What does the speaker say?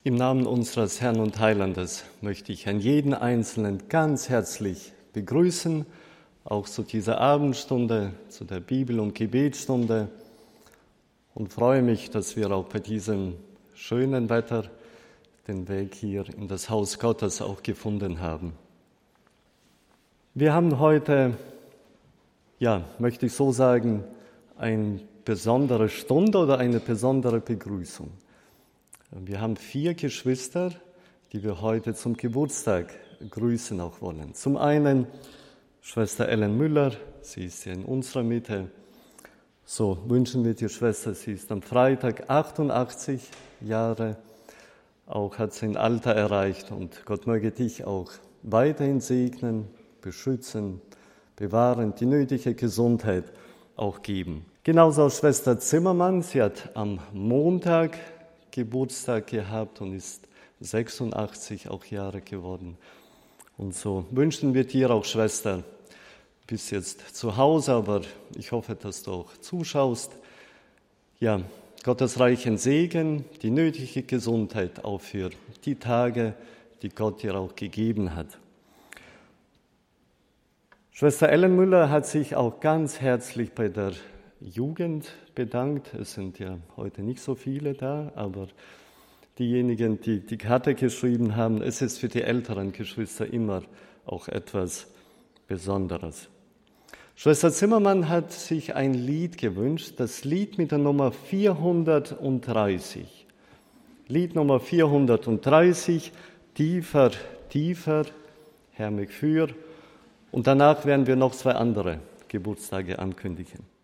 Im Namen unseres Herrn und Heilandes möchte ich jeden Einzelnen ganz herzlich begrüßen, auch zu dieser Abendstunde, zu der Bibel- und Gebetsstunde, und freue mich, dass wir auch bei diesem schönen Wetter den Weg hier in das Haus Gottes auch gefunden haben. Wir haben heute, möchte ich so sagen, eine besondere Stunde oder eine besondere Begrüßung. Wir haben 4 Geschwister, die wir heute zum Geburtstag grüßen auch wollen. Zum einen Schwester Ellen Müller, sie ist hier in unserer Mitte. So wünschen wir die Schwester, sie ist am Freitag 88 Jahre, auch hat sie ein Alter erreicht, und Gott möge dich auch weiterhin segnen, beschützen, bewahren, die nötige Gesundheit auch geben. Genauso auch Schwester Zimmermann, sie hat am Montag Geburtstag gehabt und ist 86 auch Jahre geworden. Und so wünschen wir dir auch, Schwester, du bist jetzt zu Hause, aber ich hoffe, dass du auch zuschaust. Gottes reichen Segen, die nötige Gesundheit auch für die Tage, die Gott dir auch gegeben hat. Schwester Ellen Müller hat sich auch ganz herzlich bei der Jugend bedankt. Es sind ja heute nicht so viele da, aber diejenigen, die die Karte geschrieben haben, es ist für die älteren Geschwister immer auch etwas Besonderes. Schwester Zimmermann hat sich ein Lied gewünscht, das Lied mit der Nummer 430. Lied Nummer 430, Tiefer, tiefer, Herr mich führ. Und danach werden wir noch 2 andere Geburtstage ankündigen.